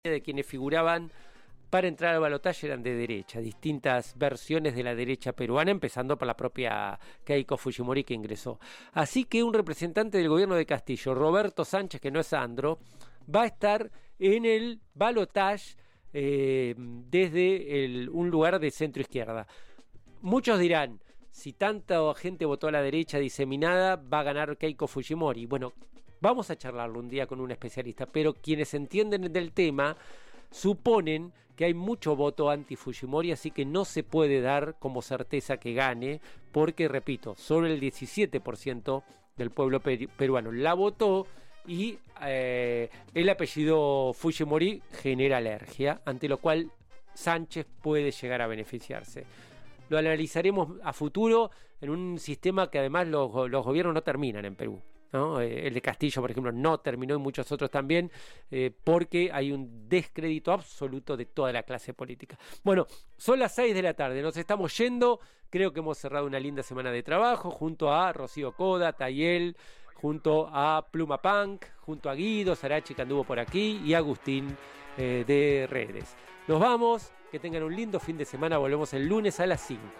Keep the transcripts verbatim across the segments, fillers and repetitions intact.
de quienes figuraban para entrar al balotaje eran de derecha, distintas versiones de la derecha peruana, empezando por la propia Keiko Fujimori que ingresó. Así que un representante del gobierno de Castillo, Roberto Sánchez, que no es Sandro, va a estar en el balotaje eh, desde el, un lugar de centro izquierda. Muchos dirán, si tanta gente votó a la derecha diseminada, va a ganar Keiko Fujimori. Bueno, vamos a charlarlo un día con un especialista, pero quienes entienden del tema suponen que hay mucho voto anti-Fujimori, así que no se puede dar como certeza que gane, porque, repito, solo el diecisiete por ciento del pueblo per- peruano la votó y eh, el apellido Fujimori genera alergia, ante lo cual Sánchez puede llegar a beneficiarse. Lo analizaremos a futuro en un sistema que además los, los gobiernos no terminan en Perú, ¿no? Eh, el de Castillo, por ejemplo, no terminó y muchos otros también, eh, porque hay un descrédito absoluto de toda la clase política. Bueno, son las seis de la tarde, nos estamos yendo, creo que hemos cerrado una linda semana de trabajo junto a Rocío Coda, Tayel, junto a Pluma Punk, junto a Guido Sarachi, que anduvo por aquí, y Agustín eh, de Redes. Nos vamos, que tengan un lindo fin de semana, volvemos el lunes a las cinco.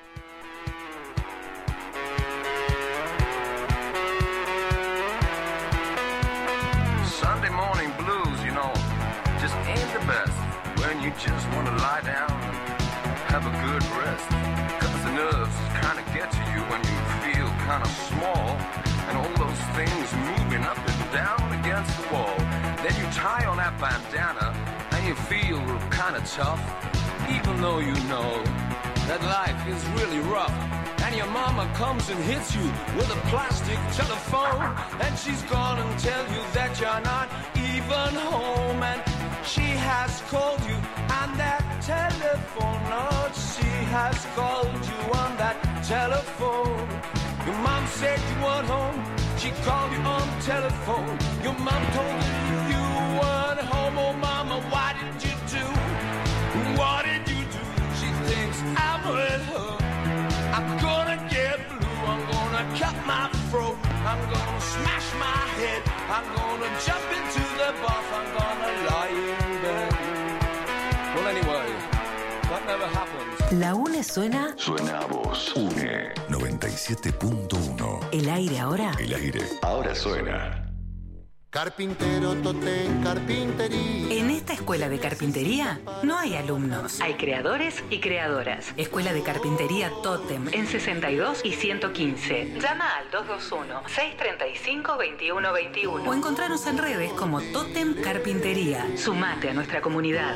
Sunday morning blues, you know, just ain't the best when you just want to lie down and have a good rest. Cause the nerves kind of get to you when you feel kind of small and all those things moving up and down against the wall. Then you tie on that bandana and you feel kind of tough, even though you know that life is really rough. And your mama comes and hits you with a plastic telephone, and she's gonna tell you that you're not even home. And she has called you on that telephone, Lord, she has called you on that telephone. Your mom said you weren't home, she called you on the telephone. Your mom told you you weren't home. Oh mama, why did you do? What did you do? She thinks I'm with her. I'm gonna get blue, I'm gonna cut my throat, I'm gonna smash my head, I'm gonna jump into the bath, I'm gonna lie in bed. Well anyway, that never happened. La UNE suena... Suena a vos. UNE noventa y siete punto uno. El aire ahora. El aire ahora suena. Carpintero Totén Carpintería. En esta escuela de carpintería no hay alumnos. Hay creadores y creadoras. Escuela de Carpintería Totem en sesenta y dos y ciento quince. Llama al dos dos uno, seis tres cinco, dos uno dos uno o encontranos en redes como Totem Carpintería. Sumate a nuestra comunidad.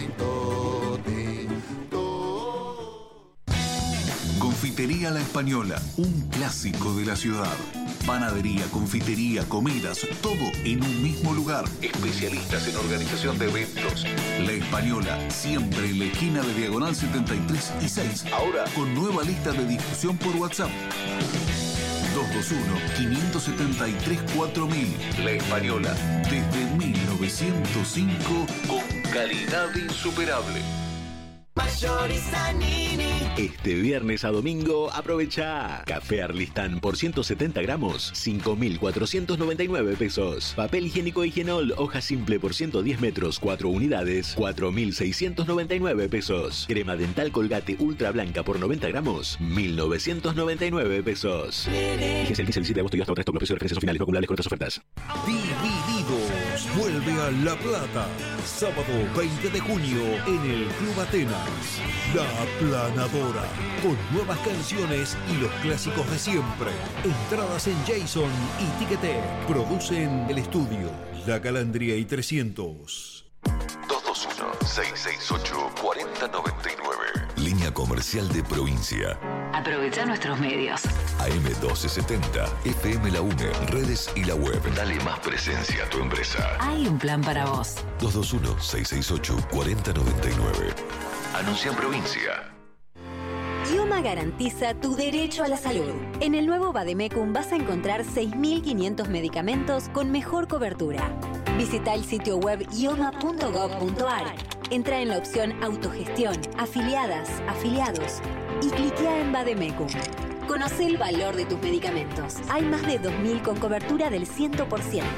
Confitería La Española, un clásico de la ciudad. Panadería, confitería, comidas, todo en un mismo lugar. Especialistas en organización de eventos. La Española, siempre en la esquina de Diagonal setenta y tres y seis. Ahora con nueva lista de difusión por WhatsApp. dos dos uno, cinco siete tres, cuatro mil. La Española, desde mil novecientos cinco, con calidad insuperable. Mayorista Nini. Este viernes a domingo aprovecha Café Arlistán por ciento setenta gramos, cinco mil cuatrocientos noventa y nueve pesos. Papel higiénico Higienol, hoja simple por ciento diez metros, cuatro unidades, cuatro mil seiscientos noventa y nueve pesos. Crema dental Colgate Ultra Blanca por noventa gramos, mil novecientos noventa y nueve pesos. Fíjese el quince, el diecisiete de agosto y hasta el resto, los precios de referencias finales no acumulables con otras ofertas. Divididos vuelve a La Plata, sábado veinte de junio en el Club Atenas. La Aplanadora, con nuevas canciones y los clásicos de siempre. Entradas en Jason y Ticketek. Producen el estudio La Calandria y trescientos. dos dos uno, seis seis ocho, cuatro cero nueve nueve. Línea comercial de provincia. Aprovecha nuestros medios. A M doce setenta, F M La UNE, redes y la web. Dale más presencia a tu empresa. Hay un plan para vos. dos dos uno, seis seis ocho, cuatro cero nueve nueve. Anuncia en provincia. IOMA garantiza tu derecho a la salud. En el nuevo Vademecum vas a encontrar seis mil quinientos medicamentos con mejor cobertura. Visita el sitio web ioma punto gob punto ar. Entra en la opción Autogestión, Afiliadas, Afiliados y cliquea en Vademecum. Conoce el valor de tus medicamentos. Hay más de dos mil con cobertura del cien por ciento.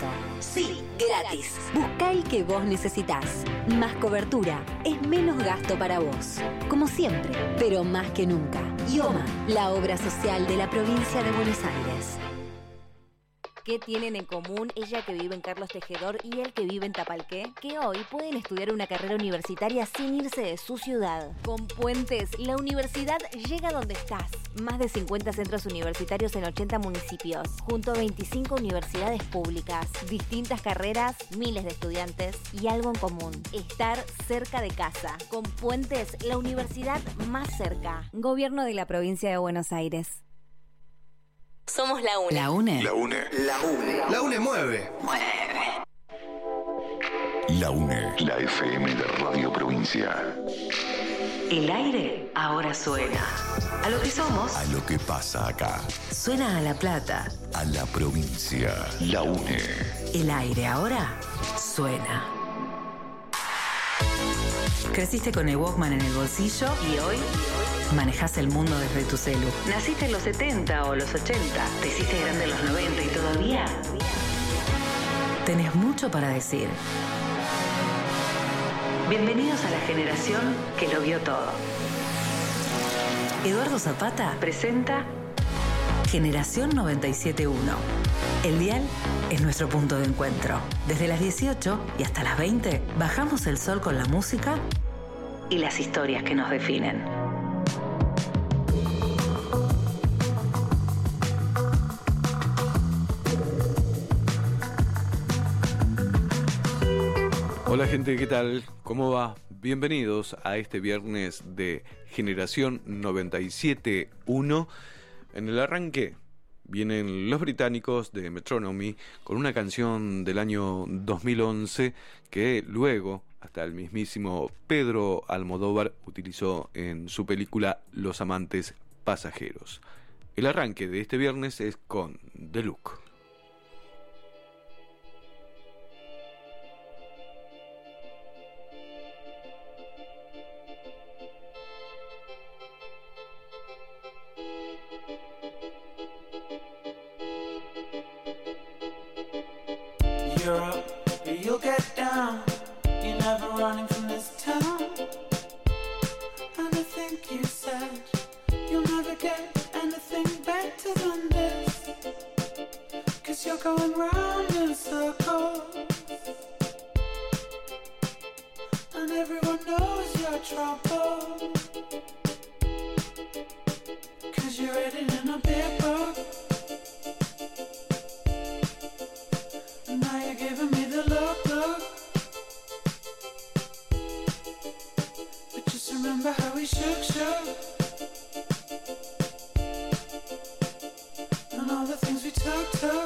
Sí, gratis. Busca el que vos necesitas. Más cobertura es menos gasto para vos. Como siempre, pero más que nunca. IOMA, la obra social de la provincia de Buenos Aires. ¿Qué tienen en común ella que vive en Carlos Tejedor y él que vive en Tapalqué? Que hoy pueden estudiar una carrera universitaria sin irse de su ciudad. Con Puentes, la universidad llega donde estás. Más de cincuenta centros universitarios en ochenta municipios, junto a veinticinco universidades públicas, distintas carreras, miles de estudiantes y algo en común: estar cerca de casa. Con Puentes, la universidad más cerca. Gobierno de la provincia de Buenos Aires. Somos la UNE. La UNE. La UNE. La UNE. La UNE mueve. La UNE. La F M de Radio Provincia. El aire ahora suena. A lo que somos. A lo que pasa acá. Suena a La Plata. A la provincia. La UNE. El aire ahora suena. Creciste con el Walkman en el bolsillo y hoy manejás el mundo desde tu celu. Naciste en los setenta o los ochenta, te hiciste grande en los noventa y todavía tenés mucho para decir. Bienvenidos a la generación que lo vio todo. Eduardo Zapata presenta Generación noventa y siete punto uno. El dial es nuestro punto de encuentro. Desde las dieciocho y hasta las veinte bajamos el sol con la música y las historias que nos definen. Hola gente, ¿qué tal? ¿Cómo va? Bienvenidos a este viernes de Generación noventa y siete punto uno. En el arranque vienen los británicos de Metronomy con una canción del año dos mil once que luego hasta el mismísimo Pedro Almodóvar utilizó en su película Los amantes pasajeros. El arranque de este viernes es con The Look. You're up, you'll get down. You're never running from this town. And I think you said you'll never get anything better than this. Cause you're going round in circles. And everyone knows your trouble. Cause you're written in a big book. Now you're giving me the look, look. But just remember how we shook, shook. And all the things we took, took.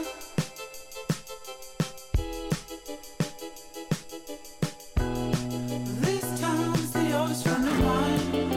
This town's the oldest friend of mine.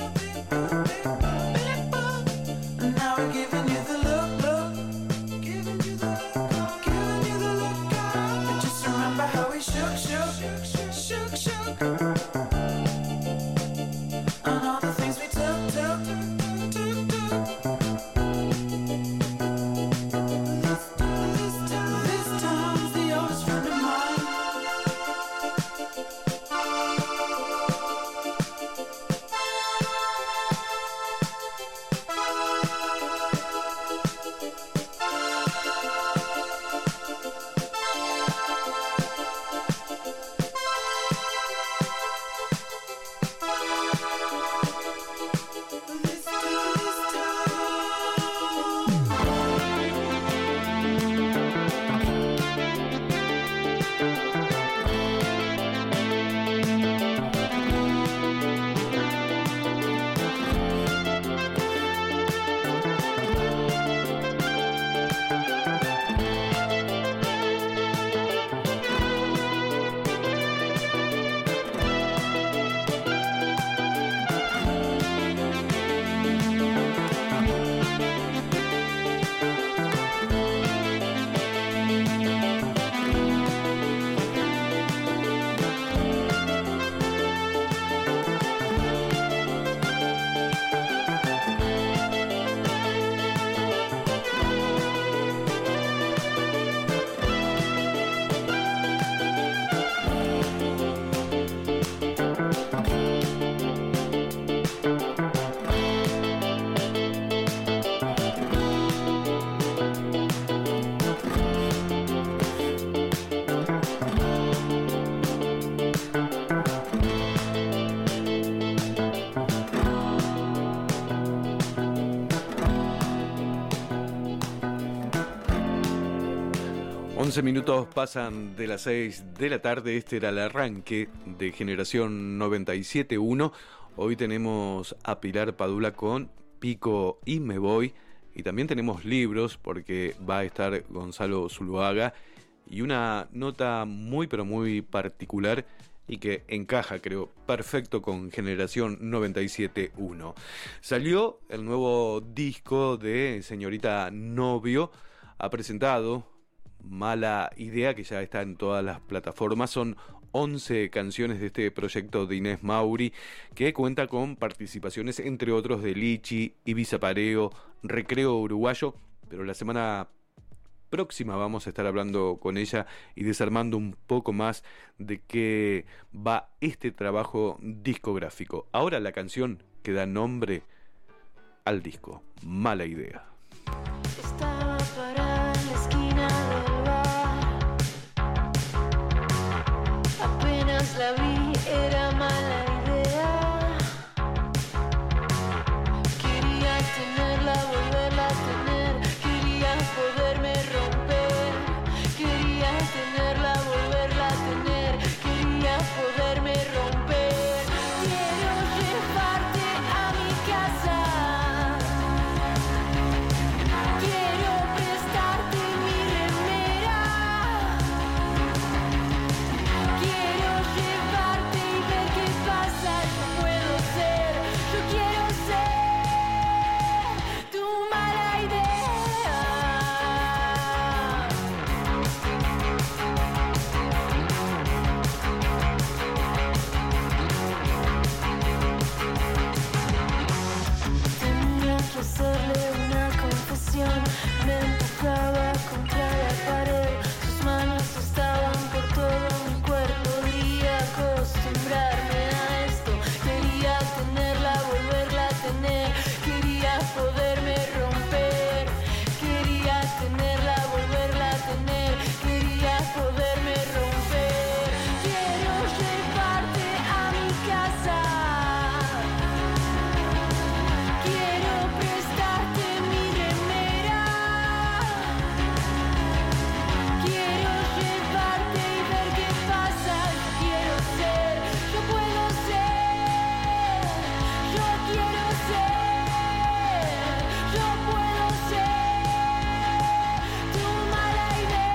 Giving you the look, look, giving once minutos pasan de las seis de la tarde. Este era el arranque de Generación noventa y siete punto uno. Hoy tenemos a Pilar Padula con Pico y Me Voy. Y también tenemos libros porque va a estar Gonzalo Zuluaga. Y una nota muy pero muy particular y que encaja, creo, perfecto con Generación noventa y siete punto uno. Salió el nuevo disco de Señorita Novio. Ha presentado Mala Idea, que ya está en todas las plataformas. Son once canciones de este proyecto de Inés Mauri, que cuenta con participaciones, entre otros, de Lichi, Ibiza Pareo, Recreo Uruguayo. Pero la semana próxima vamos a estar hablando con ella y desarmando un poco más de qué va este trabajo discográfico. Ahora la canción que da nombre al disco, Mala Idea. Estaba parada en la esquina del bar. Apenas la vi, era mala idea. Quería tenerla, volverla a tener. Quería poderme romper. Quería tenerla, volverla a tener. Quería poderme romper. Quiero llevarte a mi casa. Quiero prestarte mi remera. Quiero llevarte y ver qué pasa. Yo puedo ser, yo quiero ser tu mala idea. Tenía que hacerle una confesión. Me empujaba contra la pared. Sus manos estaban por todo mi cuerpo. Quería acostumbrarme a esto. Quería tenerla, volverla a tener. Quería poderme romper. Quería tenerla, volverla a tener. Quería poderme romper. Quiero llevarte a mi casa. Quiero prestarte mi remera. Quiero llevarte y ver qué pasa. Yo quiero ser, yo puedo ser. Yo quiero ser, yo puedo ser tu mala idea.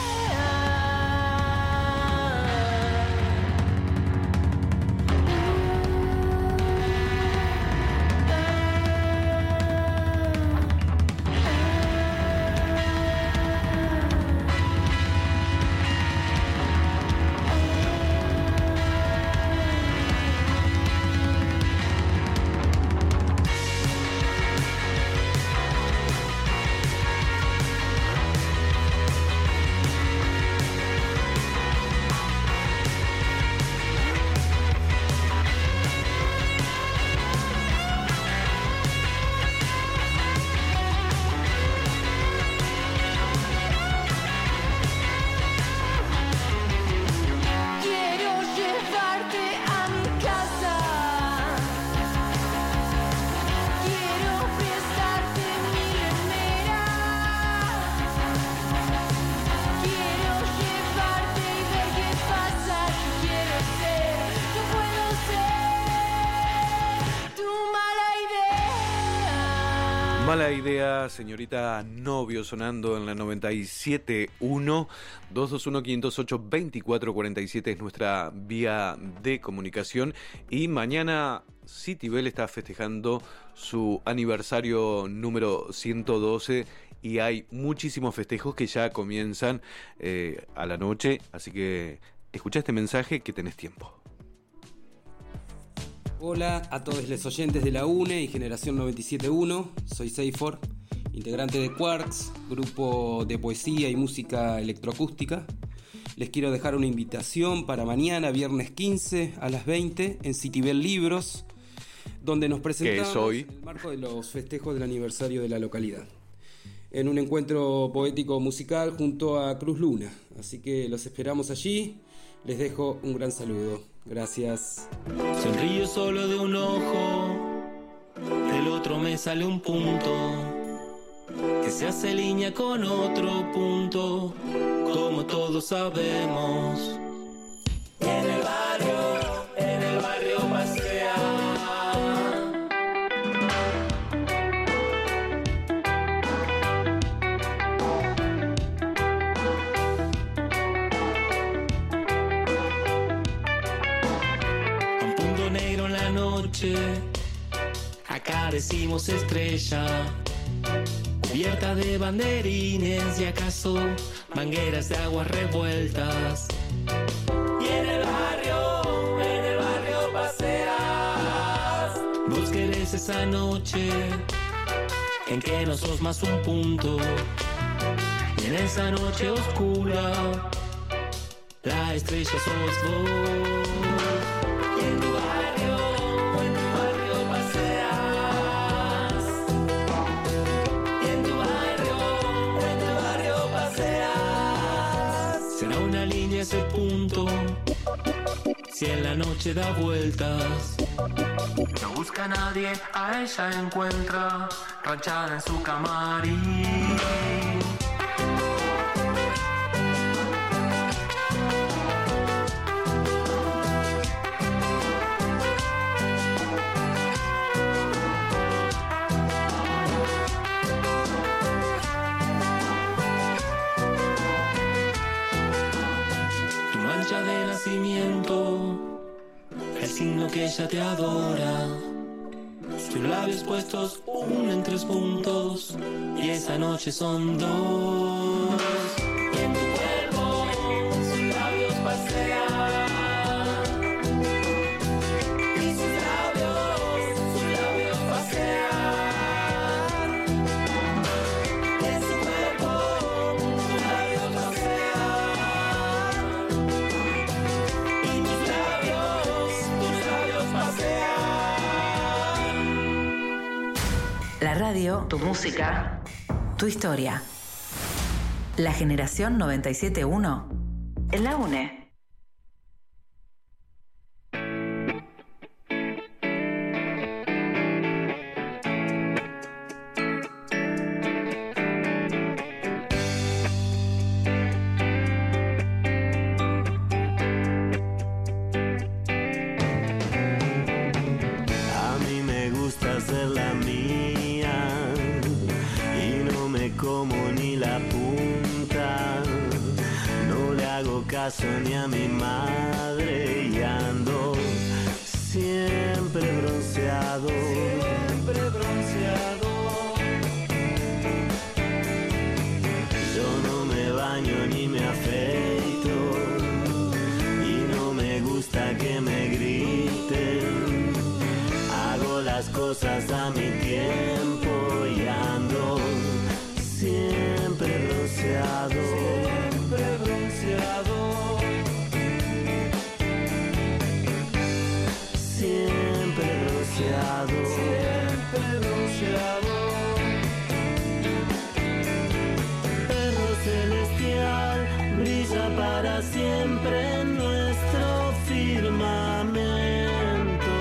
Quiero llevarte a mi casa. Quiero prestarte mi remera. Quiero llevarte y ver qué pasa. Yo quiero ser, yo puedo ser tu mala idea. Mala Idea, Señorita Novio, sonando en la noventa y siete punto uno. dos dos uno, cinco cero ocho, dos cuatro cuatro siete es nuestra vía de comunicación. Y mañana Citibel está festejando su aniversario número ciento doce y hay muchísimos festejos que ya comienzan eh, a la noche. Así que escucha este mensaje que tenés tiempo. Hola a todos los oyentes de la U N E y Generación noventa y siete punto uno. Soy Seifor, integrante de Quarks, grupo de poesía y música electroacústica. Les quiero dejar una invitación para mañana, viernes quince a las veinte, en Citibel Libros, donde nos presentamos ¿Qué es hoy? en el marco de los festejos del aniversario de la localidad, en un encuentro poético musical junto a Cruz Luna. Así que los esperamos allí. Les dejo un gran saludo. Gracias. Sonrío solo de un ojo, del otro me sale un punto. que se hace línea con otro punto, como todos sabemos. Y en el barrio, en el barrio pasea. Un punto negro en la noche, acá decimos estrella, cubierta de banderines y acaso mangueras de aguas revueltas. Y en el barrio, en el barrio paseas. Vos querés esa noche en que no sos más un punto. Y en esa noche oscura la estrella sos vos. Y en tu barrio, en tu barrio paseas. Y en tu barrio, en tu barrio paseas. Será una línea ese punto, si en la noche da vueltas. No busca a nadie, a ella encuentra, ranchada en su camarín. De nacimiento, el signo que ella te adora, sus labios puestos uno en tres puntos y esa noche son dos. Y en tu cuerpo sus labios pasean y sus labios, sus labios pasean. Y en su cuerpo sus labios pasean. La radio, tu música, tu historia. La generación noventa y siete punto uno en la UNE. Ni a mi madre y ando siempre bronceado, siempre bronceado. Yo no me baño ni me afeito y no me gusta que me griten. Hago las cosas a mi tiempo y ando siempre bronceado, siempre bronceado. Siempre bronceado, siempre bronceado. Perro celestial brilla para siempre en nuestro firmamento.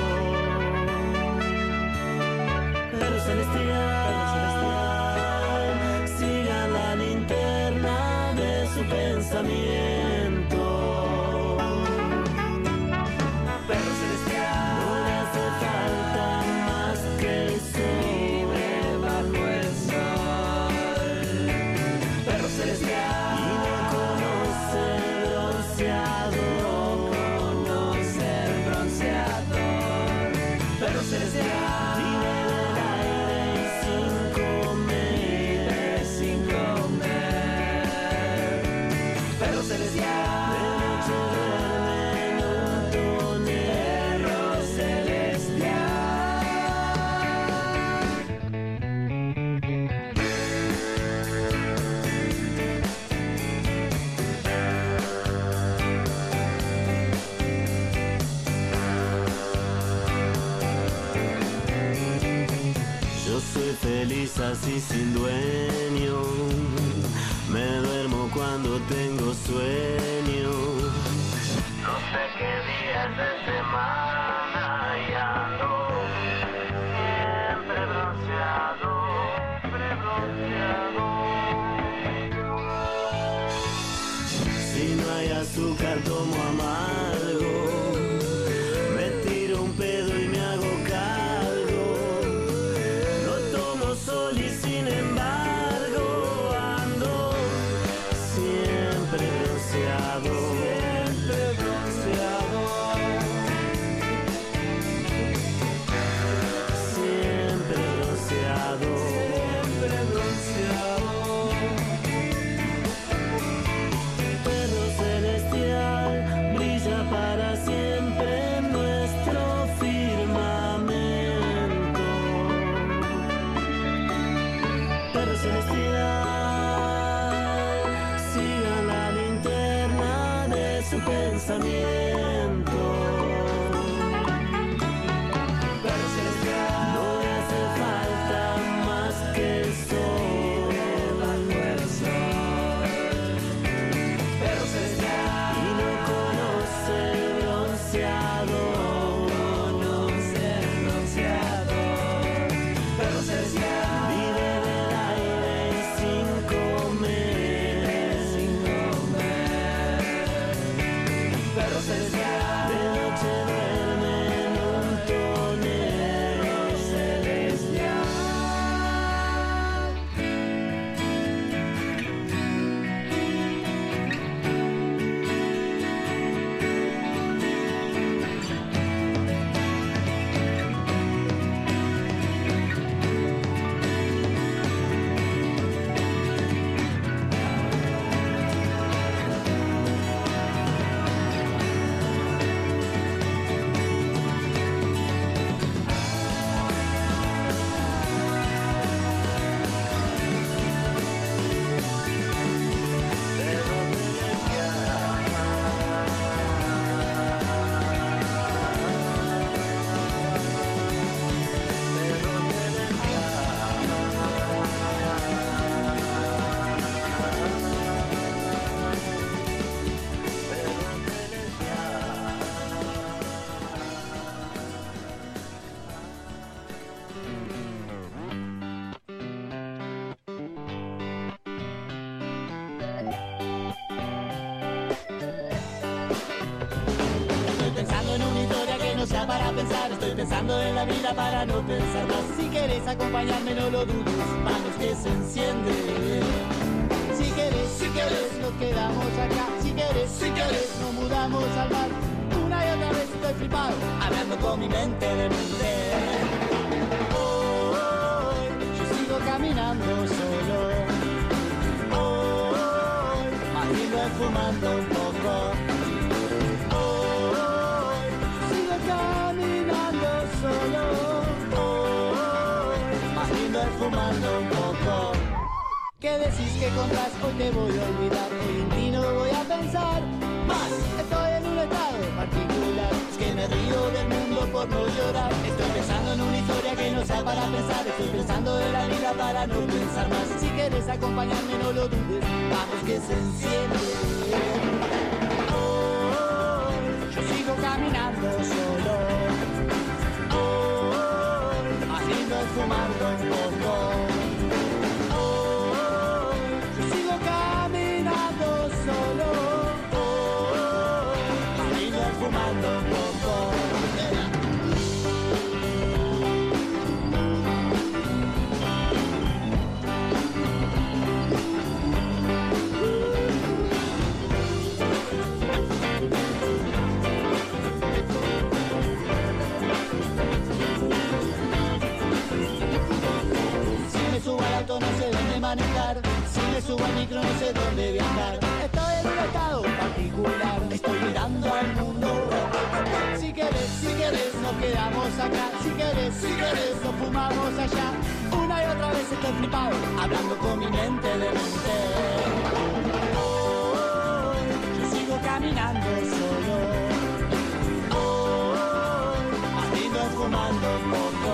Perro celestial, siga la linterna de su pensamiento. Perro celestial. Feliz así sin dueño, me duermo cuando tengo sueño. No sé qué días de semana y ando siempre bronceado, siempre bronceado. azúcar tomo amargo. Me tiro un pedo y me hago cargo. No tomo sol y sin embargo ando siempre bronceado. Siempre bronceado. Siempre bronceado. Siempre bronceado. Perro celestial brilla para siempre en nuestro firmamento. Perro celestial, sigan la linterna de su pensamiento. Perro celestial, no le hace falta más que el sol, la fuerza. Perro celestial, y no conoce el bronceado. Conoce el bronceado. Perro celestial, vive del aire y sin comer. Sin comer. Perro celestial, de noche duerme en un tonel celestial. Estoy pensando en una historia que no sea para pensar. Estoy pensando en la vida para no pensar más. Si querés acompañarme no lo dudes, manos que se encienden. Si querés, si querés nos quedamos acá. Si querés, si querés nos mudamos al mar. Una y otra vez estoy flipado, hablando con mi mente de mente. Hoy yo sigo caminando solo. Hoy más lindo es fumando un poco. Hoy sigo caminando solo. Hoy más lindo es fumando un poco. ¿Qué decís que compras? Hoy te voy a olvidar. Hoy en ti no voy a pensar más. Estoy en un estado particular. Es que me río del mundo por no llorar. Estoy pensando en una historia que no sea para pensar. Estoy pensando en la vida para no pensar más. Si quieres acompañarme no lo dudes, vamos que se enciende. Hoy yo sigo caminando solo. Hoy más lindo es fumando un poco. Hoy yo sigo caminando solo. Hoy más lindo es fumando un poco. No sé dónde manejar, si me subo al micro no sé dónde viajar. Estoy en un estado particular, estoy mirando al mundo. Si querés, si querés nos quedamos acá. Si querés, si querés nos fumamos allá. Una y otra vez estoy flipado, hablando con mi mente de mente. Hoy yo sigo caminando solo. Hoy más lindo es fumando un poco.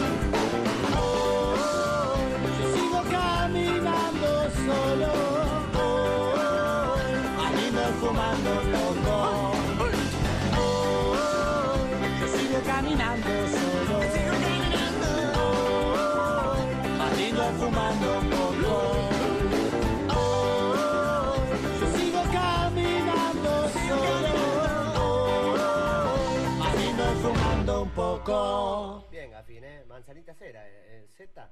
Solo, hoy, más lindo es fumando un poco. Hoy, yo sigo caminando solo. Hoy, más lindo es fumando un poco. Hoy, yo sigo caminando Manzanita Cera, eh, Z.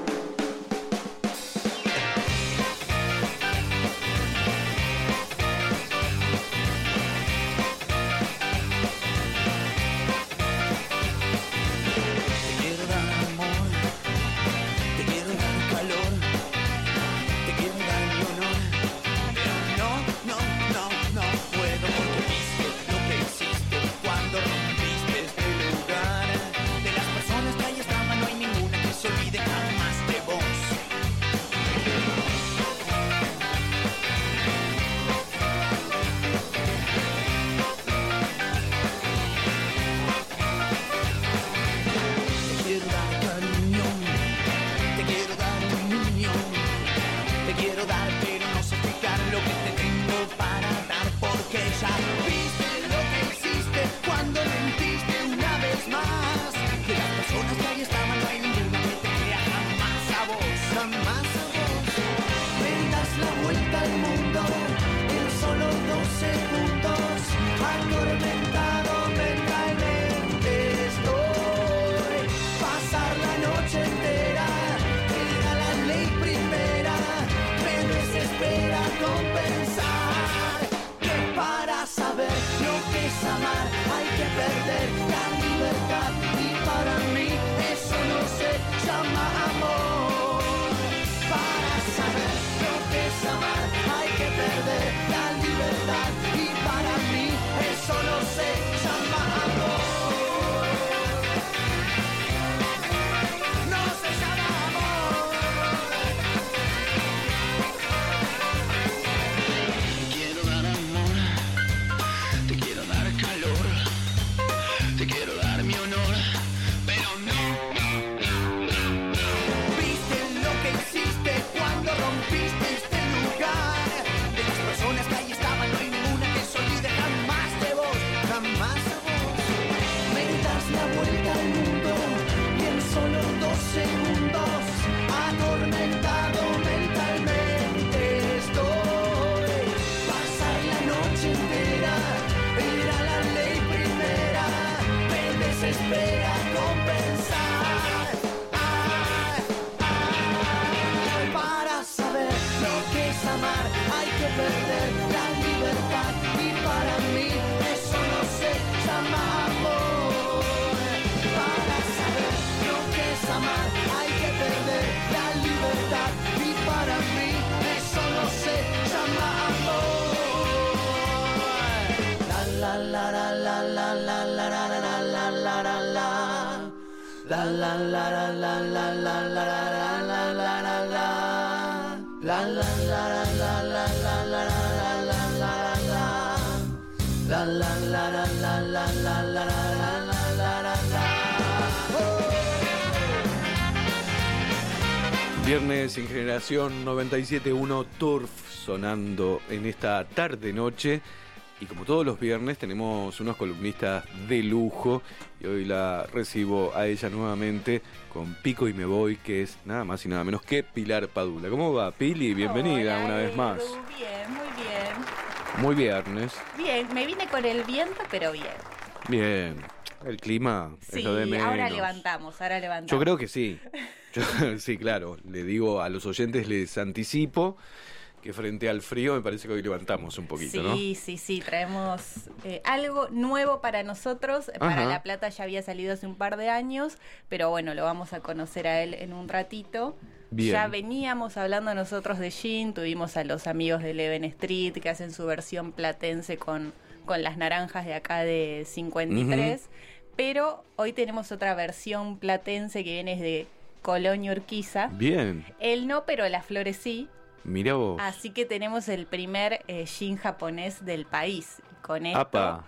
Viernes en Generación noventa y siete punto uno Turf sonando en esta tarde-noche. Y como todos los viernes tenemos unos columnistas de lujo. Y hoy la recibo a ella nuevamente con Pico y Me Voy, que es nada más y nada menos que Pilar Padula. ¿Cómo va, Pili? Bienvenida. Hola, una vez más. Bien, muy bien. Muy viernes. Bien, me vine con el viento, pero bien. Bien. El clima sí, es lo de menos. ahora levantamos, ahora levantamos. Yo creo que sí. Yo, sí, claro. Le digo a los oyentes, les anticipo que frente al frío me parece que hoy levantamos un poquito, sí, ¿no? Sí, sí, sí. Traemos eh, algo nuevo para nosotros. Ajá. Para La Plata ya había salido hace un par de años, pero bueno, lo vamos a conocer a él en un ratito. Bien. Ya veníamos hablando nosotros de gin, tuvimos a los amigos de Leven Street que hacen su versión platense con, con las naranjas de acá de cincuenta y tres, uh-huh. Pero hoy tenemos otra versión platense que viene de Colonia Urquiza. Bien. Él no, pero las flores sí. Mirá vos. Así que tenemos el primer eh, gin japonés del país. Con esto Apa.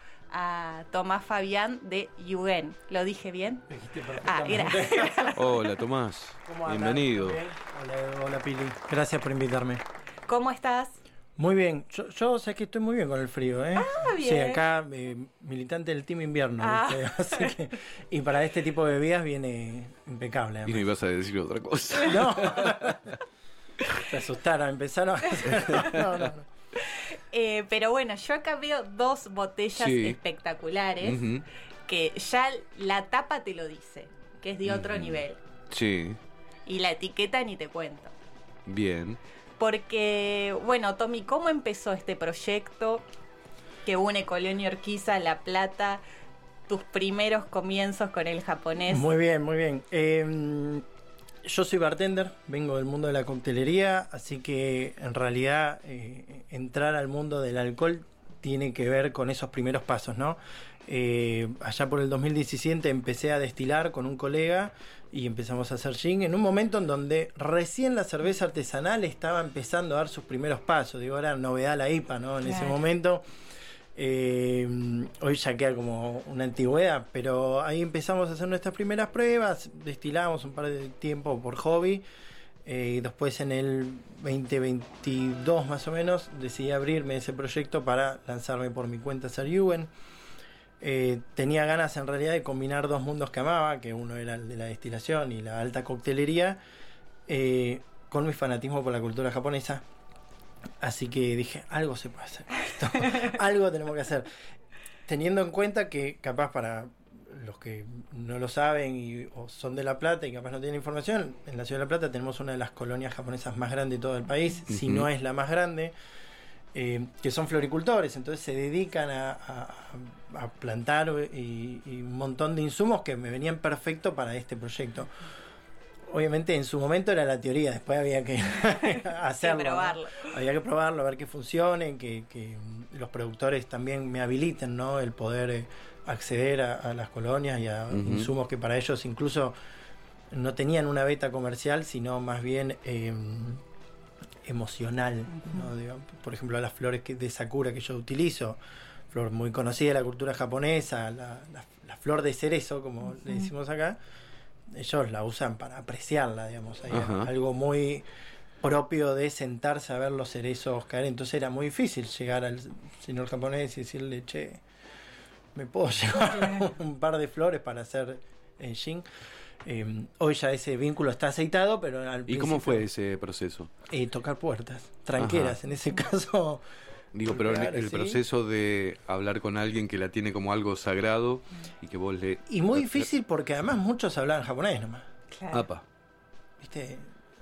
A Tomás Fabián de Yugen. ¿Lo dije bien? Lo dijiste perfectamente. Ah, gracias. Hola, Tomás. ¿Cómo Bienvenido. Bien. Hola, hola, Pili. Gracias por invitarme. ¿Cómo estás? Muy bien. Yo, yo sé que estoy muy bien con el frío, ¿eh? Ah, bien. Sí, acá eh, militante del Team Invierno. Ah. Así que, y para este tipo de bebidas viene impecable. Y no ibas a decir otra cosa. No. Se asustaron, empezaron a... No, no, no. Eh, pero bueno, yo acá veo dos botellas sí. espectaculares, uh-huh. que ya la tapa te lo dice. que es de otro Ujú. nivel. Sí, Y la etiqueta ni te cuento. bien. Porque, bueno, Tommy, ¿cómo empezó este proyecto que une Colonia Urquiza, La Plata, tus primeros comienzos con el japonés? Muy bien, muy bien. Eh, yo soy bartender, vengo del mundo de la coctelería, así que en realidad eh, entrar al mundo del alcohol tiene que ver con esos primeros pasos, ¿no? Eh, allá por el dos mil diecisiete empecé a destilar con un colega y empezamos a hacer gin en un momento en donde recién la cerveza artesanal estaba empezando a dar sus primeros pasos. Digo, era novedad la I P A, ¿no? En ese Claro. momento. Eh, hoy ya queda como una antigüedad, pero ahí empezamos a hacer nuestras primeras pruebas, destilamos un par de tiempo por hobby. Eh, y después en el veinte veintidós más o menos decidí abrirme ese proyecto para lanzarme por mi cuenta a ser Yuen. Eh, tenía ganas en realidad de combinar dos mundos que amaba, que uno era el de la destilación y la alta coctelería, eh, con mi fanatismo por la cultura japonesa. Así que dije, algo se puede hacer con esto, algo tenemos que hacer. Teniendo en cuenta que capaz para los que no lo saben y, o son de La Plata y capaz no tienen información, en la ciudad de La Plata tenemos una de las colonias japonesas más grandes de todo el país, si Ujú. no es la más grande, eh, que son floricultores, entonces se dedican a, a- a plantar y, y un montón de insumos que me venían perfecto para este proyecto. Obviamente en su momento era la teoría, después había que hacerlo, Que ¿no? probarlo. Había que probarlo, ver que funcione, que, que los productores también me habiliten, ¿no? El poder eh, acceder a, a las colonias y a Ujú. insumos que para ellos incluso no tenían una beta comercial, sino más bien eh, emocional, ¿no? Digo, por ejemplo, las flores que, de Sakura que yo utilizo, flor muy conocida de la cultura japonesa, la, la- la flor de cerezo, como le Ujú. decimos acá, ellos la usan para apreciarla, digamos, hay Ajá. algo muy propio de sentarse a ver los cerezos caer, entonces era muy difícil llegar al señor japonés y decirle, che, me puedo llevar un par de flores para hacer eh, gin. Eh, hoy ya ese vínculo está aceitado, pero al ¿Y cómo principio, fue ese proceso? eh, tocar puertas, tranqueras, Ajá. en ese caso. Digo, pero en Claro, el sí. proceso de hablar con alguien que la tiene como algo sagrado y que vos le... Y muy difícil porque además muchos hablan japonés nomás. Apa. ¿Viste?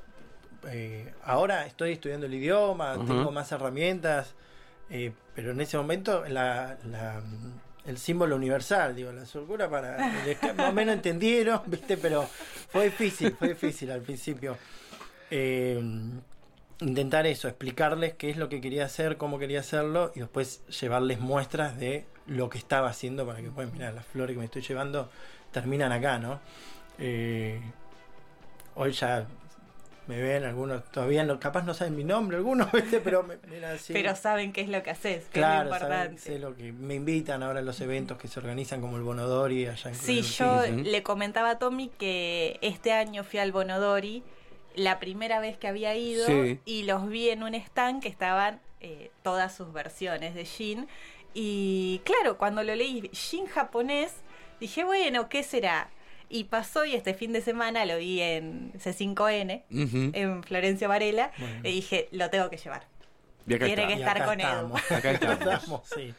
Eh, ahora estoy estudiando el idioma, Ajá. tengo más herramientas, eh, pero en ese momento la, la- el símbolo universal, digo, la surcura para... les ca- más o menos entendieron, ¿viste? Pero fue difícil, fue difícil al principio. Eh, intentar eso, explicarles qué es lo que quería hacer, cómo quería hacerlo y después llevarles muestras de lo que estaba haciendo para que puedan mirar las flores que me estoy llevando terminan acá, ¿no? Eh, hoy ya me ven algunos, todavía no, capaz no saben mi nombre algunos, ¿viste? Pero me miran así. Pero saben qué es lo que haces, que Claro, es lo saben, importante. sé lo que me invitan ahora a los eventos que se organizan como el Bonodori allá en Sí, Colonia yo Urquiza. le comentaba a Tommy que este año fui al Bonodori, la primera vez que había ido, Sí. y los vi en un stand que estaban eh, todas sus versiones de gin. Y claro, cuando lo leí, gin japonés, dije, bueno, ¿qué será? Y pasó y este fin de semana lo vi en C cinco N, Ujú. en Florencio Varela, Bueno. y dije, lo tengo que llevar. Y acá Tiene está. que Y estar acá con Edu. estamos. Acá estamos. Estamos, sí.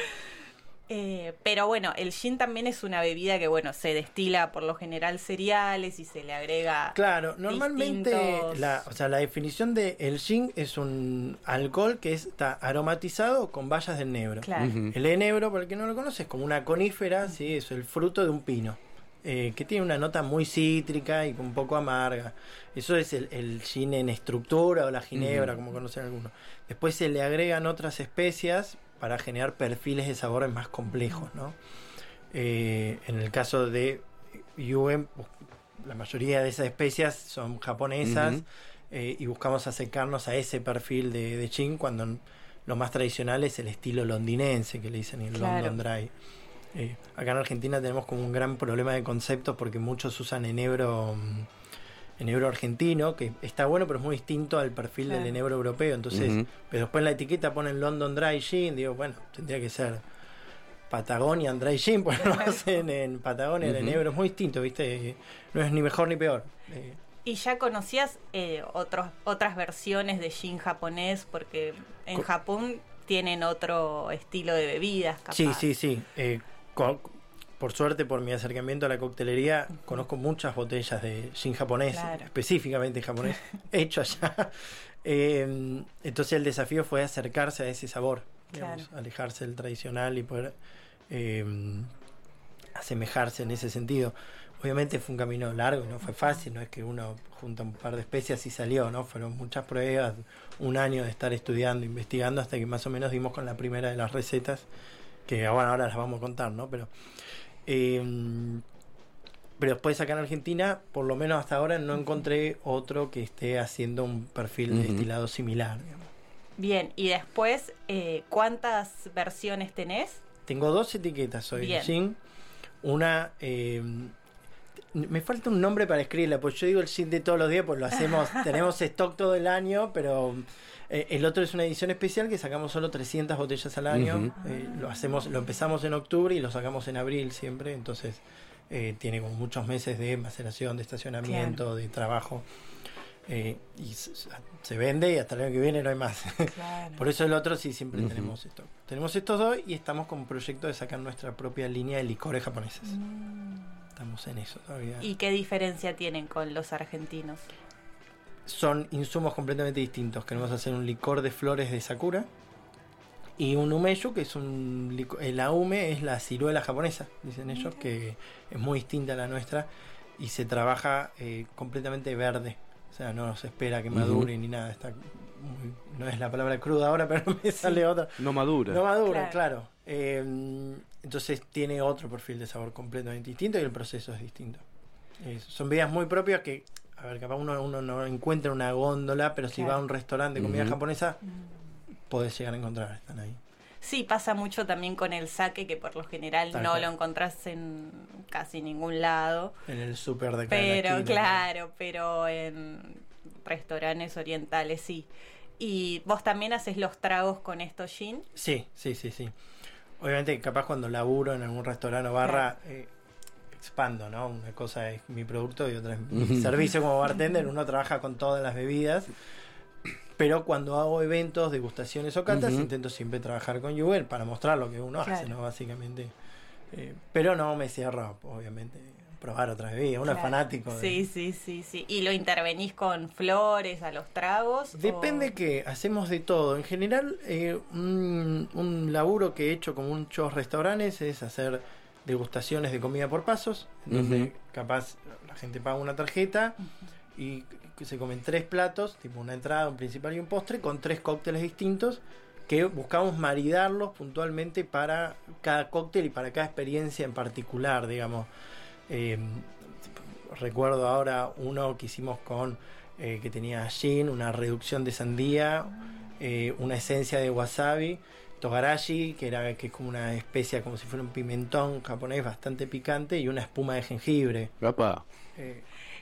Eh, pero bueno, el gin también es una bebida que, bueno, se destila por lo general cereales y se le agrega... Claro, normalmente distintos- la, o sea, la definición de el gin es un alcohol que está aromatizado con bayas de enebro. Claro. Ujú. El enebro, para el que no lo conoce, es como una conífera, sí, es el fruto de un pino, eh, que tiene una nota muy cítrica y un poco amarga. Eso es el, el gin en estructura o la ginebra, Ujú. como conocen algunos. Después se le agregan otras especias para generar perfiles de sabores más complejos, ¿no? Eh, en el caso de Yuen, la mayoría de esas especias son japonesas. Ujú. eh, y buscamos acercarnos a ese perfil de, de gin cuando lo más tradicional es el estilo londinense, que le dicen el Claro. London Dry. Eh, acá en Argentina tenemos como un gran problema de conceptos porque muchos usan enebro, mm, enebro argentino, que está bueno pero es muy distinto al perfil Claro. del enebro europeo. Entonces, Ujú. pero después en la etiqueta ponen London Dry Gin, digo, bueno, tendría que ser Patagonian Dry Gin, porque lo hacen en Patagonia, el Ujú. enebro es muy distinto, ¿viste? No es ni mejor ni peor. Eh, ¿Y ya conocías eh, otros, otras versiones de gin japonés? Porque en Co- Japón tienen otro estilo de bebidas, capaz. Sí, sí, sí. Eh, co- por suerte, por mi acercamiento a la coctelería, uh-huh. conozco muchas botellas de gin japonés, claro. específicamente japonés, hecho allá. Eh, entonces el desafío fue acercarse a ese sabor, digamos, claro. alejarse del tradicional y poder eh, asemejarse en ese sentido. Obviamente fue un camino largo y no fue fácil, no es que uno junta un par de especias y salió, ¿no? Fueron muchas pruebas, un año de estar estudiando, investigando, hasta que más o menos dimos con la primera de las recetas, que bueno, ahora las vamos a contar, ¿no? Pero, eh, pero después acá en Argentina, por lo menos hasta ahora, no encontré otro que esté haciendo un perfil uh-huh. de destilado similar, digamos. Bien, y después, eh, ¿cuántas versiones tenés? Tengo dos etiquetas hoy de gin. Una... Eh, me falta un nombre para escribirla, pues yo digo el gin de todos los días, pues lo hacemos, tenemos stock todo el año, pero eh, el otro es una edición especial que sacamos solo trescientas botellas al año. Uh-huh. eh, lo hacemos, lo empezamos en octubre y lo sacamos en abril siempre, entonces eh, tiene como muchos meses de maceración, de estacionamiento, claro. de trabajo. Eh, y se, se vende y hasta el año que viene no hay más. Claro. Por eso el otro sí siempre uh-huh. tenemos esto. Tenemos estos dos y estamos con un proyecto de sacar nuestra propia línea de licores japoneses. Mm. Estamos en eso todavía. ¿Y qué diferencia tienen con los argentinos? Son insumos completamente distintos. Queremos hacer un licor de flores de sakura y un umeyu, que es un licor, el aume es la ciruela japonesa, dicen ellos, mm. que es muy distinta a la nuestra y se trabaja eh, completamente verde. O sea, no se espera que madure uh-huh. ni nada. Está muy, no es la palabra cruda ahora, pero me sale sí. otra. No madura. No madura, claro. claro. Eh, entonces tiene otro perfil de sabor completamente distinto y el proceso es distinto. Eh, son bebidas muy propias que, a ver, capaz uno, uno no encuentra una góndola, pero si claro. va a un restaurante de comida uh-huh. japonesa, uh-huh. podés llegar a encontrar, están ahí. Sí, pasa mucho también con el sake, que por lo general Tal no cual. Lo encontrás en casi ningún lado. En el súper de cada Pero, esquina, claro, pero en restaurantes orientales sí. ¿Y vos también haces los tragos con estos gin? Sí, sí, sí, sí. Obviamente, capaz cuando laburo en algún restaurante o barra, claro. eh, expando, ¿no? Una cosa es mi producto y otra es mi servicio como bartender. Uno trabaja con todas las bebidas. Pero cuando hago eventos, degustaciones o catas, uh-huh. intento siempre trabajar con Yuber para mostrar lo que uno claro. hace, ¿no? Básicamente. Eh, pero no me cierro, obviamente, probar otras bebidas. Uno claro. es fanático. De... Sí, sí, sí, sí. ¿Y lo intervenís con flores a los tragos? Depende o... que hacemos de todo. En general, eh, un, un laburo que he hecho con muchos restaurantes es hacer degustaciones de comida por pasos, donde uh-huh. capaz la gente paga una tarjeta uh-huh. y se comen tres platos, tipo una entrada, un principal y un postre, con tres cócteles distintos que buscamos maridarlos puntualmente para cada cóctel y para cada experiencia en particular, digamos. Eh, recuerdo ahora uno que hicimos con eh, que tenía gin, una reducción de sandía, eh, una esencia de wasabi, togarashi, que era que es como una especia, como si fuera un pimentón japonés bastante picante, y una espuma de jengibre. Papá. Eh,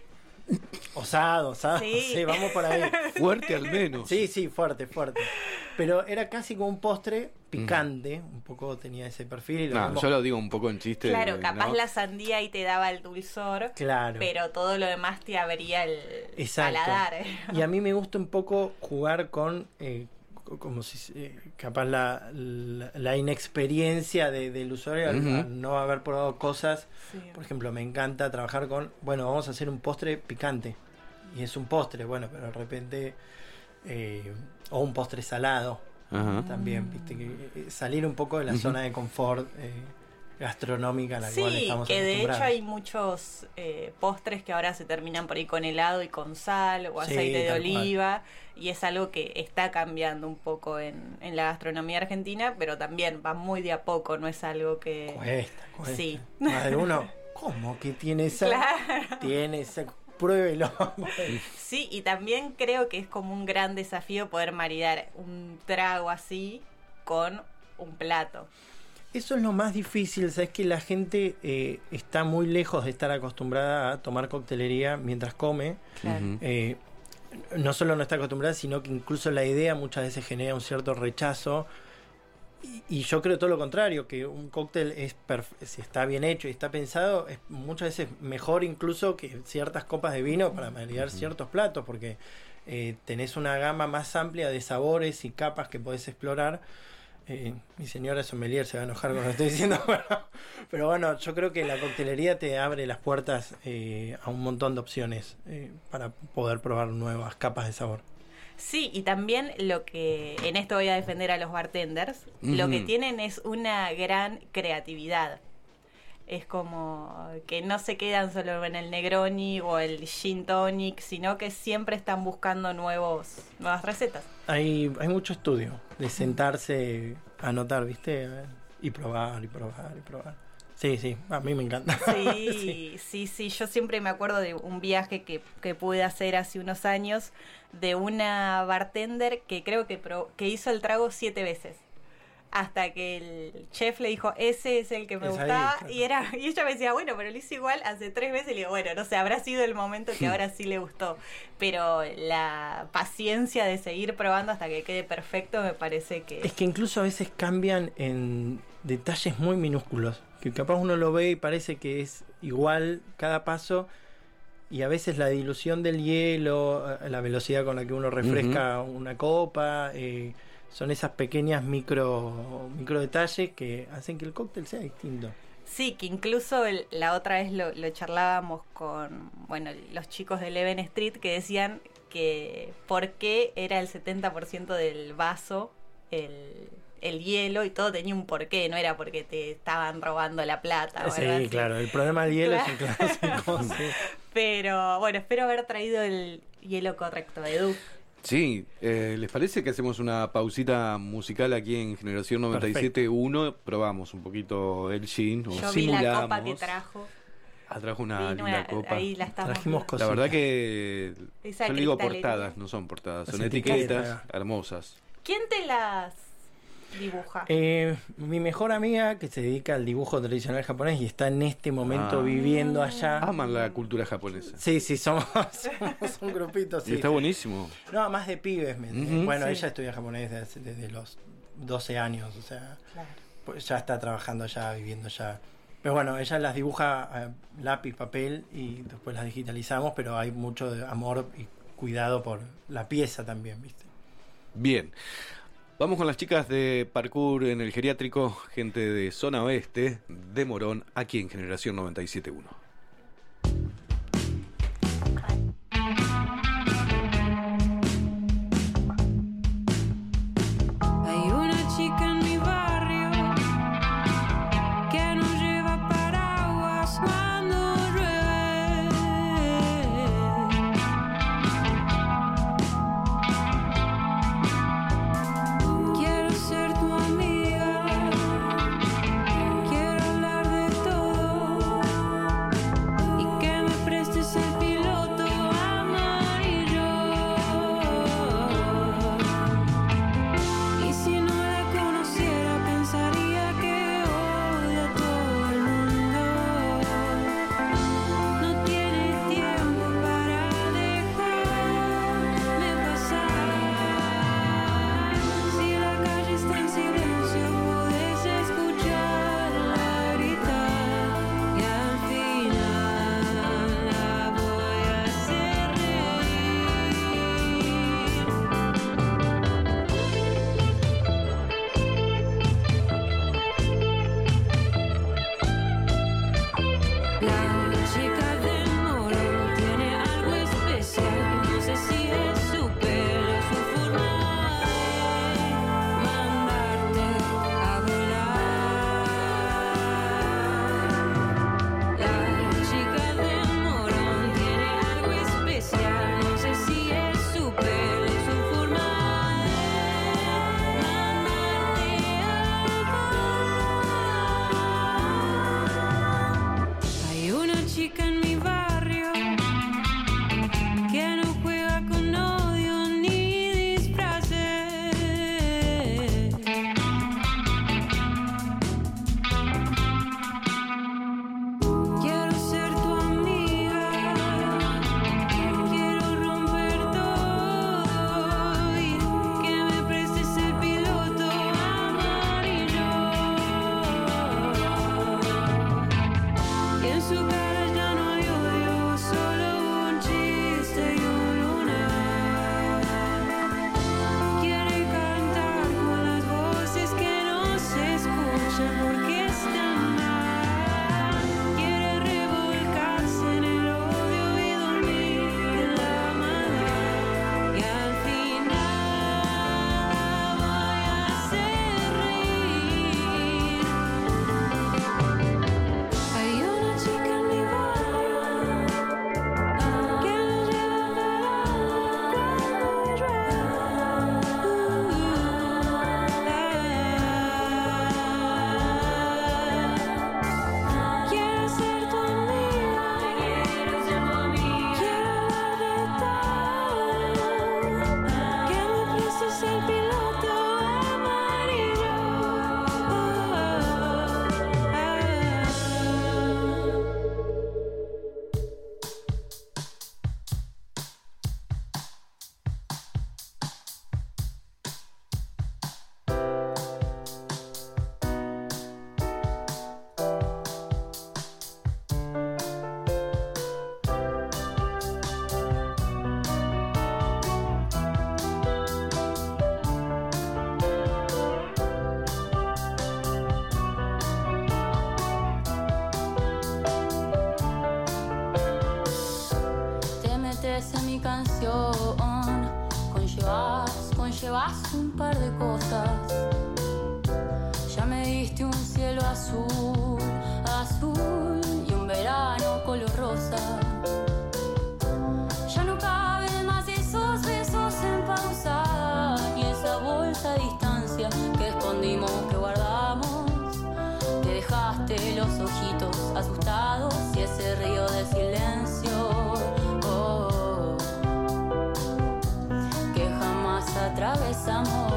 Osado, osado, sí. sí, vamos por ahí. Fuerte al menos. Sí, sí, fuerte, fuerte. Pero era casi como un postre picante, mm. un poco tenía ese perfil. Y lo no, mismo... yo lo digo un poco en chiste. Claro, capaz ¿no? la sandía ahí te daba el dulzor, claro. pero todo lo demás te abría el Exacto. paladar. Y a mí me gusta un poco jugar con... Eh, como si eh, capaz la, la, la inexperiencia de, del usuario al, uh-huh. al no haber probado cosas. Sí. Por ejemplo, me encanta trabajar con, bueno, vamos a hacer un postre picante, y es un postre, bueno, pero de repente eh, o un postre salado uh-huh. también, viste, que eh, salir un poco de la uh-huh. zona de confort eh, gastronómica a la sí, cual estamos que de acostumbrados. hecho hay muchos eh, postres que ahora se terminan por ahí con helado y con sal o sí, aceite de oliva cual. Y es algo que está cambiando un poco en, en la gastronomía argentina, pero también va muy de a poco, no es algo que... Cuesta, cuesta. Sí. Más de uno, ¿cómo que tiene esa? Claro. Tiene esa... Pruébelo. Sí, y también creo que es como un gran desafío poder maridar un trago así con un plato. Eso es lo más difícil, sabes que la gente eh, está muy lejos de estar acostumbrada a tomar coctelería mientras come. Claro. Eh, no solo no está acostumbrada, sino que incluso la idea muchas veces genera un cierto rechazo. Y, y yo creo todo lo contrario, que un cóctel es perf- si está bien hecho y está pensado, es muchas veces mejor incluso que ciertas copas de vino para maridar uh-huh. ciertos platos, porque eh, tenés una gama más amplia de sabores y capas que podés explorar. Eh, mi señora sommelier se va a enojar con lo que estoy diciendo, pero, pero bueno, yo creo que la coctelería te abre las puertas eh, a un montón de opciones eh, para poder probar nuevas capas de sabor. Sí, y también lo que, en esto voy a defender a los bartenders, mm. lo que tienen es una gran creatividad. Es como que no se quedan solo en el Negroni o el Gin Tonic, sino que siempre están buscando nuevos nuevas recetas. Hay, hay mucho estudio de sentarse a anotar, ¿viste? Y probar, y probar, y probar. Sí, sí, a mí me encanta. Sí, sí, sí, sí, yo siempre me acuerdo de un viaje que, que pude hacer hace unos años de una bartender que creo que, pro, que hizo el trago siete veces. Hasta que el chef le dijo, ese es el que me es gustaba, ahí, claro. y era y ella me decía, bueno, pero lo hice igual hace tres veces, y le digo, bueno, no sé, habrá sido el momento que ahora sí le gustó, pero la paciencia de seguir probando hasta que quede perfecto me parece que... Es que incluso a veces cambian en detalles muy minúsculos, que capaz uno lo ve y parece que es igual cada paso, y a veces la dilución del hielo, la velocidad con la que uno refresca uh-huh. una copa... Eh, son esas pequeñas micro, micro detalles que hacen que el cóctel sea distinto. Sí, que incluso el, la otra vez lo, lo charlábamos con bueno los chicos de Leven Street, que decían que por qué era el setenta por ciento del vaso el, el hielo, y todo tenía un porqué, no era porque te estaban robando la plata. Sí, o claro, el problema del hielo claro. es un clásico. Sí. Pero bueno, espero haber traído el hielo correcto, Edu. Sí, eh, ¿les parece que hacemos una pausita musical aquí en Generación noventa y siete uno? Probamos un poquito el gin, o Yo simulamos. Vi la copa que trajo. Ah, trajo una Vino linda una, copa. Ahí la estamos Trajimos cositas. La verdad que Esa yo le digo portadas, no son portadas, son etiquetas, etiquetas hermosas. ¿Quién te las dibuja? Eh, mi mejor amiga, que se dedica al dibujo tradicional japonés y está en este momento ah. viviendo allá. Aman la cultura japonesa. Sí, sí, somos, somos un grupito. Sí. Y está buenísimo. No, más de pibes. Me, uh-huh. Bueno, sí. ella estudia japonés desde, desde los doce años, o sea, claro. pues ya está trabajando allá, viviendo allá. Pero bueno, ella las dibuja a lápiz, papel y después las digitalizamos, pero hay mucho amor y cuidado por la pieza también, ¿viste? Bien. Vamos con las chicas de parkour en el geriátrico, gente de zona oeste, de Morón, aquí en Generación noventa y siete uno. Hay una chica en mi barrio que no lleva paraguas cuando llueve. Quiero ser tu amiga, quiero hablar de todo. aparece mi canción. Conllevas, conllevas un par de cosas. Ya me diste un cielo azul, azul y un verano color rosa. Ya no caben más esos besos en pausa, ni esa bolsa a distancia que escondimos, que guardamos, que dejaste los ojitos asustados y ese río de silencio oh, que jamás atravesamos.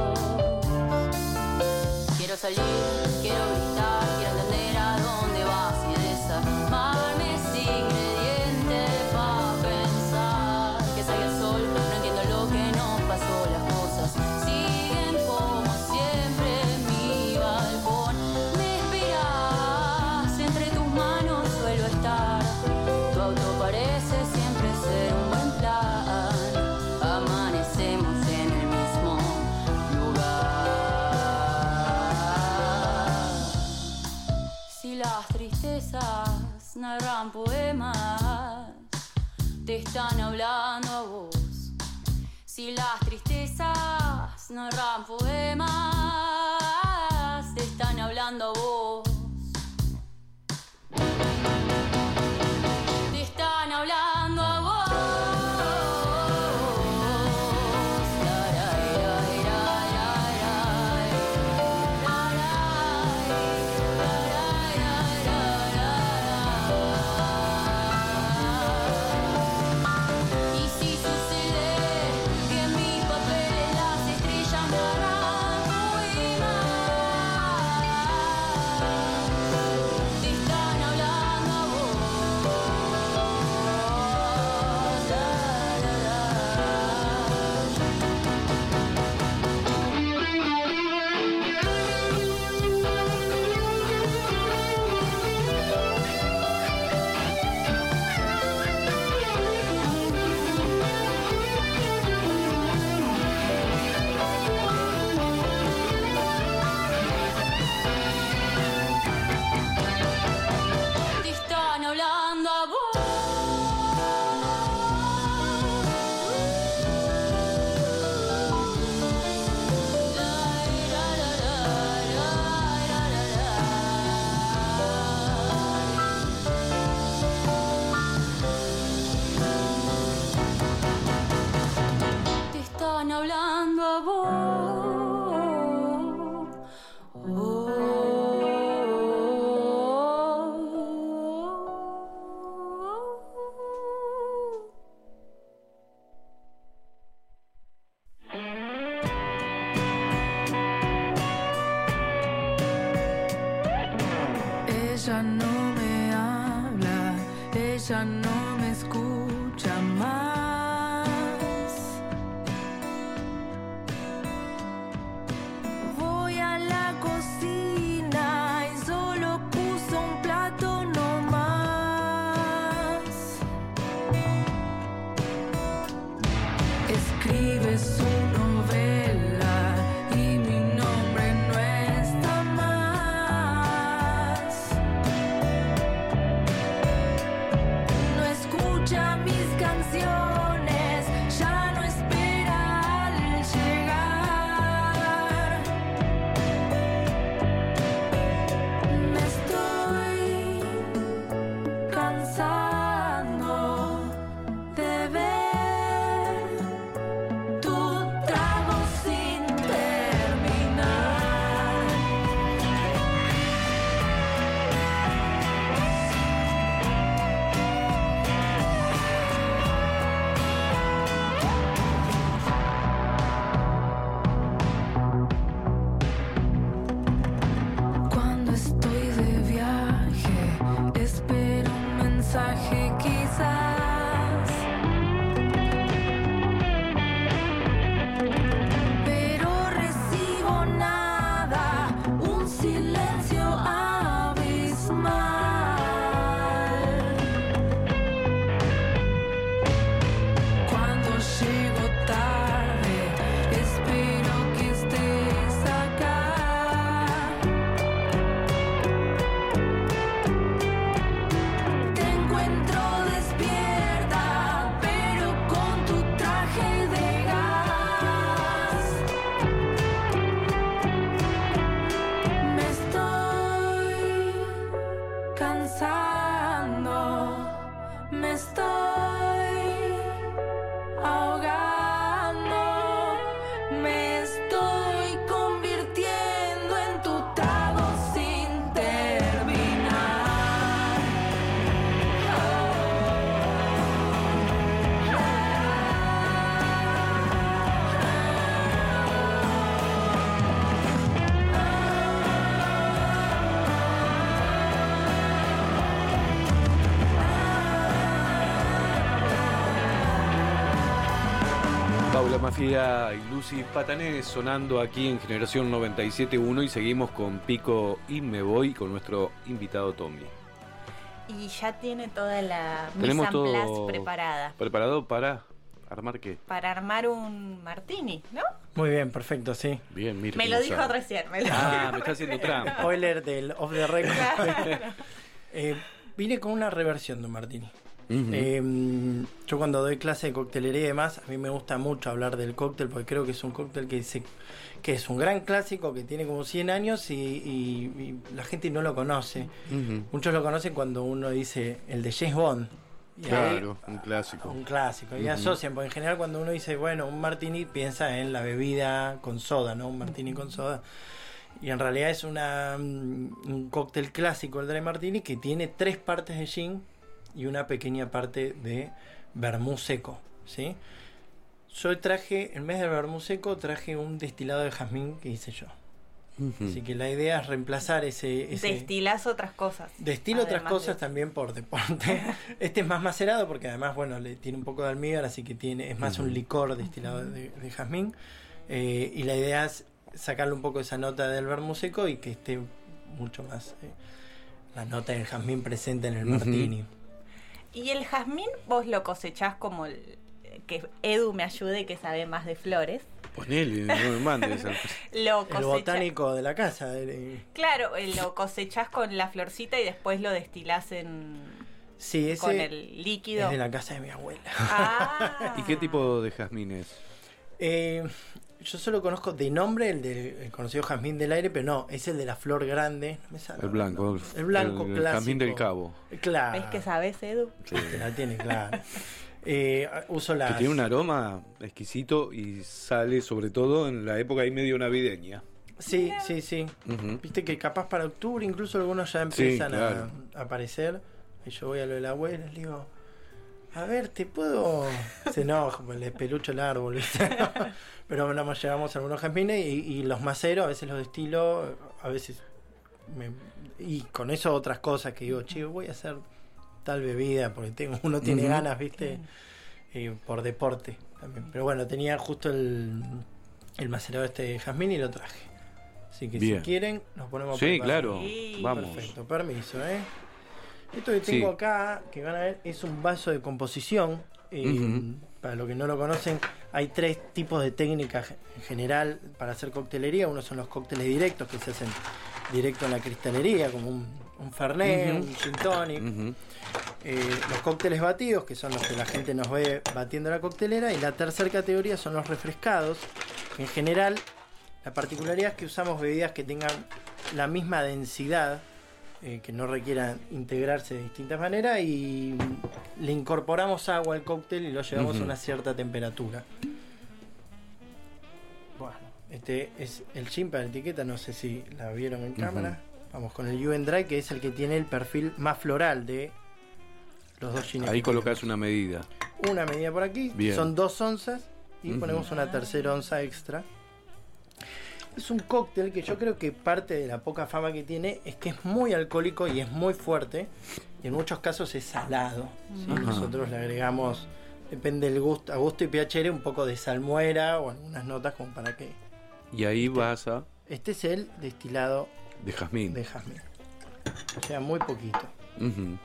Quiero salir, quiero gritar, quiero entender a dónde vas y desarmarme ese ingrediente pa' pensar que salga el sol. No entiendo lo que nos pasó, las cosas siguen como siempre en mi balcón. Me esperas, entre tus manos suelo estar. Tu auto parece siempre ser un buen plan. Amanecemos en el mismo lugar. Si las tristezas narran poemas, te están hablando a vos. Si las tristezas narran poemas, te están hablando a vos. Te están hablando a vos. Y si sucede que en mis papeles las estrellas me harán poemas, te están hablando a vos. La, la, te están hablando a vos. Te están hablando a vos. Ella no me habla, ella no me escucha más. Voy a la cocina y solo puso un plato no más. Escribe su novela y mi nombre no está más. No escucha mis canciones. La Mafia y Lucy Patané sonando aquí en Generación noventa y siete punto uno y seguimos con Pico y Me Voy con nuestro invitado Tommy. Y ya tiene toda la mise Tenemos en todo place preparada. ¿Preparado para armar qué? Para armar un martini, ¿no? Muy bien, perfecto, sí. Bien, mira. Me lo dijo sabe. recién. Me lo ah, dijo me está haciendo trampa. Spoiler del Off the Record. Claro. eh, vine con una reversión de un martini. Uh-huh. Eh, yo cuando doy clase de coctelería y demás, a mí me gusta mucho hablar del cóctel porque creo que es un cóctel que, se, que es un gran clásico que tiene como cien años y, y, y la gente no lo conoce. Uh-huh. Muchos lo conocen cuando uno dice el de James Bond. Y claro, ahí, un clásico. Un clásico. Y Uh-huh. asocian, porque en general cuando uno dice, bueno, un martini, piensa en la bebida con soda, ¿no? Un martini con soda. Y en realidad es una, un cóctel clásico, el Dry Martini, que tiene tres partes de gin y una pequeña parte de vermú seco, ¿sí? Yo traje, en vez del vermú seco, traje un destilado de jazmín que hice yo. Uh-huh. Así que la idea es reemplazar ese... ese Destilás otras cosas. Destilo otras cosas de... también por deporte. Este es más macerado porque además, bueno, le tiene un poco de almíbar, así que tiene es más uh-huh. un licor destilado uh-huh. de, de jazmín. Eh, y la idea es sacarle un poco esa nota del vermú seco y que esté mucho más eh, la nota del jazmín presente en el uh-huh. martini. Y el jazmín vos lo cosechás como el, que Edu me ayude, que sabe más de flores. Ponele, no me mandes. Lo cosecha... El botánico de la casa. Claro, lo cosechás con la florcita y después lo destilás en... Sí, ese con el líquido. Es de la casa de mi abuela. Ah. ¿Y qué tipo de jazmín es? Eh, yo solo conozco de nombre el del el conocido jazmín del aire, pero no, es el de la flor grande. No me sale, el blanco. No. El blanco el, el clásico. Jazmín del Cabo. Claro. ¿Ves que sabes, Edu? Sí, que la tiene, claro. Eh, uso las... Que tiene un aroma exquisito y sale sobre todo en la época ahí medio navideña. Sí, sí, sí. Uh-huh. Viste que capaz para octubre incluso algunos ya empiezan sí, claro. a, a aparecer. Y yo voy a lo de la abuela y le digo, a ver, ¿te puedo...? Se enoja, pues le pelucho el árbol, ¿viste? Pero nos llevamos algunos jazmines y, y los maceros, a veces los destilo, a veces... Me, y con eso otras cosas que digo, che, voy a hacer tal bebida, porque tengo uno tiene uh-huh. ganas, ¿viste? Eh, por deporte también. Pero bueno, tenía justo el, el macerado este de jazmín y lo traje. Así que Bien. Si quieren, nos ponemos a Sí, claro, sí. Vamos. Perfecto, permiso, ¿eh? Esto que tengo sí. acá, que van a ver, es un vaso de composición. Eh, uh-huh. Para los que no lo conocen, hay tres tipos de técnicas en general para hacer coctelería. Uno son los cócteles directos, que se hacen directo en la cristalería, como un, un Fernet, uh-huh. un Gin Tonic. Uh-huh. Eh, los cócteles batidos, que son los que la gente nos ve batiendo la coctelera. Y la tercera categoría son los refrescados. En general, la particularidad es que usamos bebidas que tengan la misma densidad, eh, que no requieran integrarse de distintas maneras, y le incorporamos agua al cóctel y lo llevamos uh-huh. a una cierta temperatura. Bueno, este es el gin para la etiqueta, no sé si la vieron en uh-huh. cámara. Vamos con el U N Dry, que es el que tiene el perfil más floral de los dos gines. Ahí colocás una medida. Una medida por aquí, Bien. Son dos onzas y uh-huh. ponemos una tercera onza extra. Es un cóctel que yo creo que parte de la poca fama que tiene es que es muy alcohólico y es muy fuerte, y en muchos casos es salado, ¿sí? Nosotros le agregamos, depende del gusto, a gusto y pH, un poco de salmuera o algunas notas como para que... Y ahí este, vas a... Este es el destilado de jazmín. De jazmín. O sea, muy poquito. Uh-huh.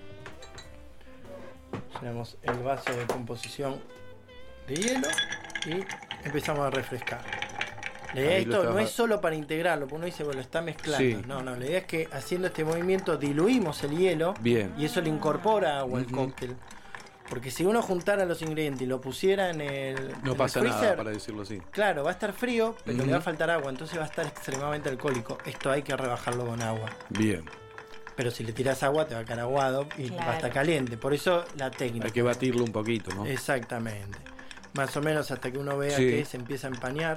Llenamos el vaso de composición de hielo y empezamos a refrescar. La idea de esto no es solo para integrarlo, porque uno dice, bueno, está mezclando. Sí. No, no, la idea es que haciendo este movimiento diluimos el hielo. Bien. Y eso le incorpora agua al uh-huh. cóctel. Porque si uno juntara los ingredientes y lo pusiera en el No en pasa el freezer, nada, para decirlo así. Claro, va a estar frío, pero uh-huh. le va a faltar agua, entonces va a estar extremadamente alcohólico. Esto hay que rebajarlo con agua. Bien. Pero si le tiras agua te va a quedar aguado y claro. va a estar caliente. Por eso la técnica. Hay que batirlo un poquito, ¿no? Exactamente. Más o menos hasta que uno vea sí. que se empieza a empañar.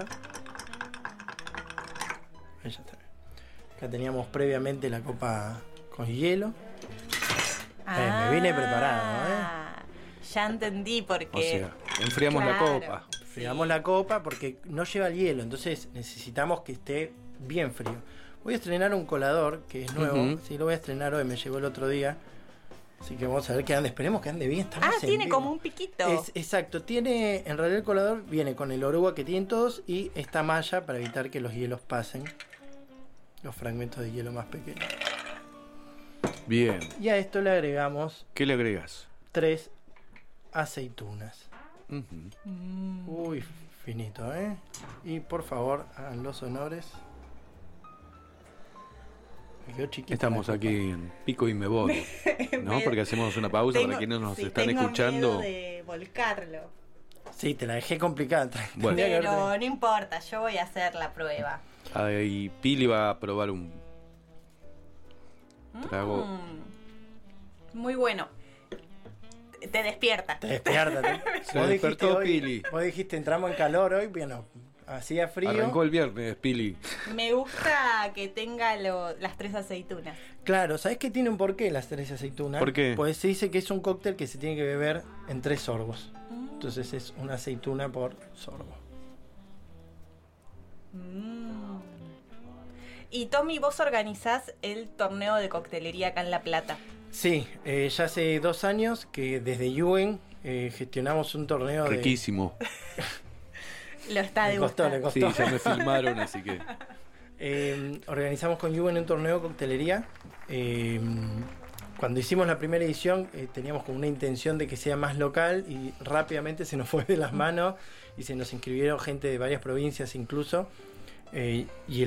Ahí ya está. Acá teníamos previamente la copa con hielo. Ah, eh, me vine preparado, ¿eh? Ya entendí por qué. O sea, enfriamos claro. la copa. Enfriamos sí. la copa porque no lleva el hielo, entonces necesitamos que esté bien frío. Voy a estrenar un colador que es nuevo, uh-huh. sí, lo voy a estrenar hoy, me llegó el otro día. Así que vamos a ver que ande, esperemos que ande bien. Estamos Ah, en tiene vivo. como un piquito. Es, exacto, tiene, en realidad el colador viene con el oruga que tienen todos y esta malla para evitar que los hielos pasen, los fragmentos de hielo más pequeños. Bien. Y a esto le agregamos ¿Qué le agregas? tres aceitunas. Ujú. Mm. Uy, finito, ¿eh? Y por favor, hagan los honores. Me quedó chiquita Estamos la aquí copa. en Pico y me voy, ¿no? Porque hacemos una pausa Tengo- para quienes nos sí, están tengo escuchando. miedo de volcarlo. Sí, te la dejé complicada. Bueno. Tendría que haberte- Pero no importa, yo voy a hacer la prueba. Ahí Pili va a probar un trago. Mm, muy bueno. Te- Te despierta. Te despierta. te- Se Vos despertó dijiste hoy- Pili. Vos dijiste, entramos en calor hoy, bueno, hacía frío. Arrancó el viernes, Pili. Me gusta que tenga lo- las tres aceitunas. Claro, ¿sabés que tiene un porqué las tres aceitunas? ¿Por qué? Pues se dice que es un cóctel que se tiene que beber en tres sorbos. Entonces es una aceituna por sorbo. Mm. Y Tommy, vos organizás el torneo de coctelería acá en La Plata. Sí, eh, ya hace dos años que desde Yuen eh, gestionamos un torneo de... Riquísimo. Lo está Le costó, le degustando. costó. Sí, ya me filmaron, así que. Eh, organizamos con Yuen un torneo de coctelería. Eh, cuando hicimos la primera edición eh, teníamos como una intención de que sea más local y rápidamente se nos fue de las manos y se nos inscribieron gente de varias provincias incluso. Eh, y el